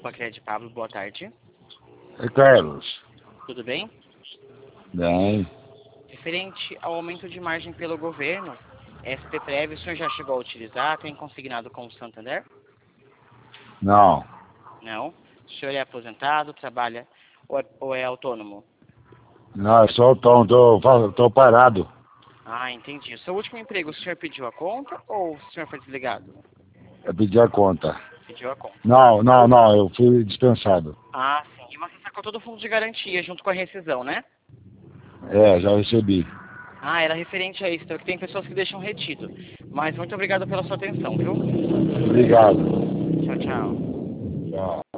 Pacred Pablo, boa tarde. Oi, Carlos. Tudo bem? Bem. Referente ao aumento de margem pelo governo, SPPrev, o senhor já chegou a utilizar? Tem consignado com o Santander? Não. Não. O senhor é aposentado, trabalha ou é autônomo? Não, eu sou autônomo, tô parado. Ah, entendi. O seu último emprego, o senhor pediu a conta ou o senhor foi desligado? Eu pedi a conta. Pediu a conta. Não, eu fui dispensado. Ah, sim. E você sacou todo o fundo de garantia junto com a rescisão, né? É, já recebi. Ah, era referente a isso. Então, que tem pessoas que deixam retido. Mas muito obrigado pela sua atenção, viu? Obrigado. Tchau, tchau. Tchau.